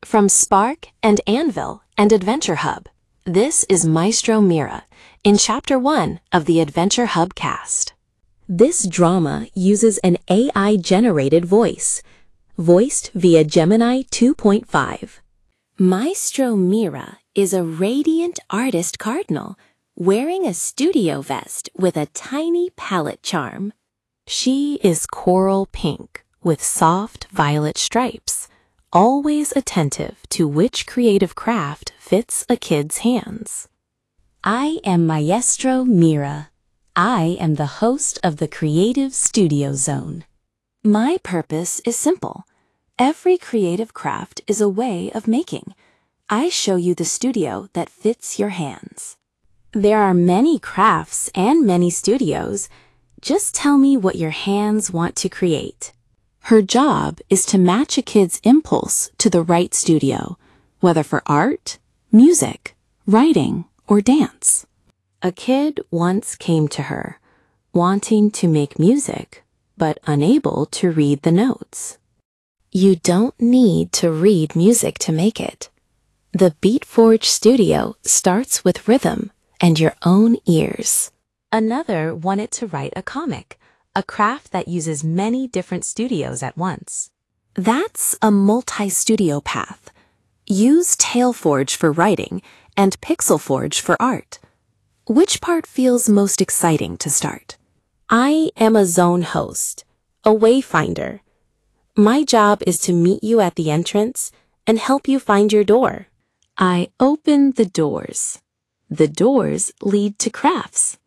From Spark and Anvil and Adventure Hub, this is Maestro Mira in Chapter 1 of the Adventure Hub cast. This drama uses an AI-generated voice, voiced via Gemini 2.5. Maestro Mira is a radiant artist cardinal wearing a studio vest with a tiny palette charm. She is coral pink with soft violet stripes, always attentive to which creative craft fits a kid's hands. I am Maestro Mira. I am the host of the Creative Studio Zone. My purpose is simple. Every creative craft is a way of making. I show you the studio that fits your hands. There are many crafts and many studios. Just tell me what your hands want to create. Her job is to match a kid's impulse to the right studio, whether for art, music, writing, or dance. A kid once came to her, wanting to make music, but unable to read the notes. You don't need to read music to make it. The Beatforge Studio starts with rhythm and your own ears. Another wanted to write a comic, a craft that uses many different studios at once. That's a multi-studio path. Use Tailforge for writing and Pixelforge for art. Which part feels most exciting to start? I am a zone host, a wayfinder. My job is to meet you at the entrance and help you find your door. I open the doors. The doors lead to crafts.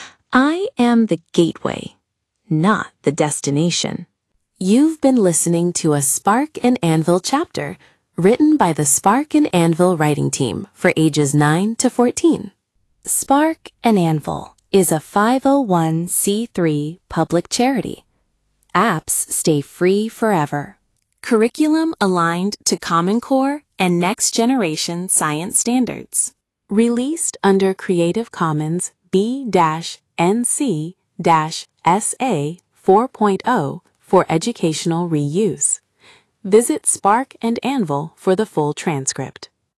I am the gateway, not the destination. You've been listening to a Spark and Anvil chapter written by the Spark and Anvil writing team for ages 9 to 14. Spark and Anvil is a 501c3 public charity. Apps stay free forever. Curriculum aligned to Common Core and Next Generation Science Standards. Released under Creative Commons B-NC-SA 4.0 for educational reuse. Visit Spark and Anvil for the full transcript.